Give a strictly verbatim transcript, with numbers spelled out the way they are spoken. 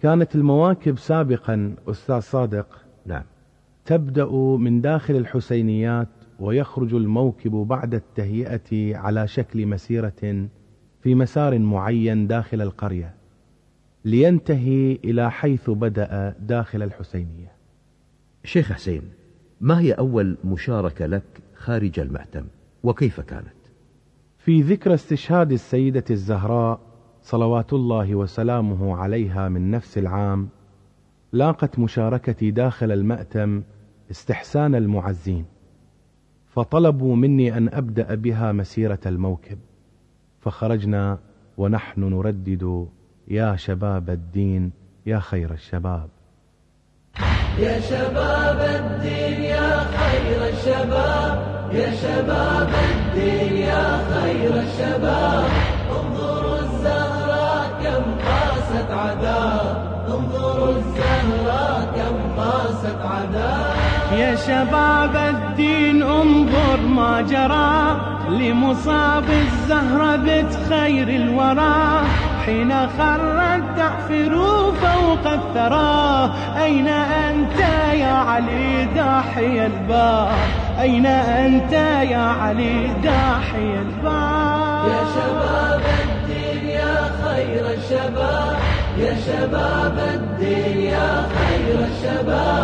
كانت المواكب سابقا أستاذ صادق نعم. تبدأ من داخل الحسينيات، ويخرج الموكب بعد التهيئة على شكل مسيرة في مسار معين داخل القرية، لينتهي إلى حيث بدأ داخل الحسينية. شيخ حسين، ما هي أول مشاركة لك خارج المأتم وكيف كانت؟ في ذكرى استشهاد السيدة الزهراء صلوات الله وسلامه عليها من نفس العام، لاقت مشاركتي داخل المأتم استحسان المعزين، فطلبوا مني أن أبدأ بها مسيرة الموكب، فخرجنا ونحن نردد يا شباب الدين يا خير الشباب. يا شباب الدين يا خير الشباب، يا شباب الدين يا خير الشباب، انظروا الزهراء كم قاست عذاب، انظروا الزهراء كم قاست عذاب. يا شباب الدين انظر ما جرى لمصاب الزهرة بنت خير الورى، حين خرت تعفر فوق الثرى. أين أنت يا علي داحي الباب، أين أنت يا علي داحي الباب. يا شباب الدين يا خير الشباب، يا شباب الدين يا خير الشباب،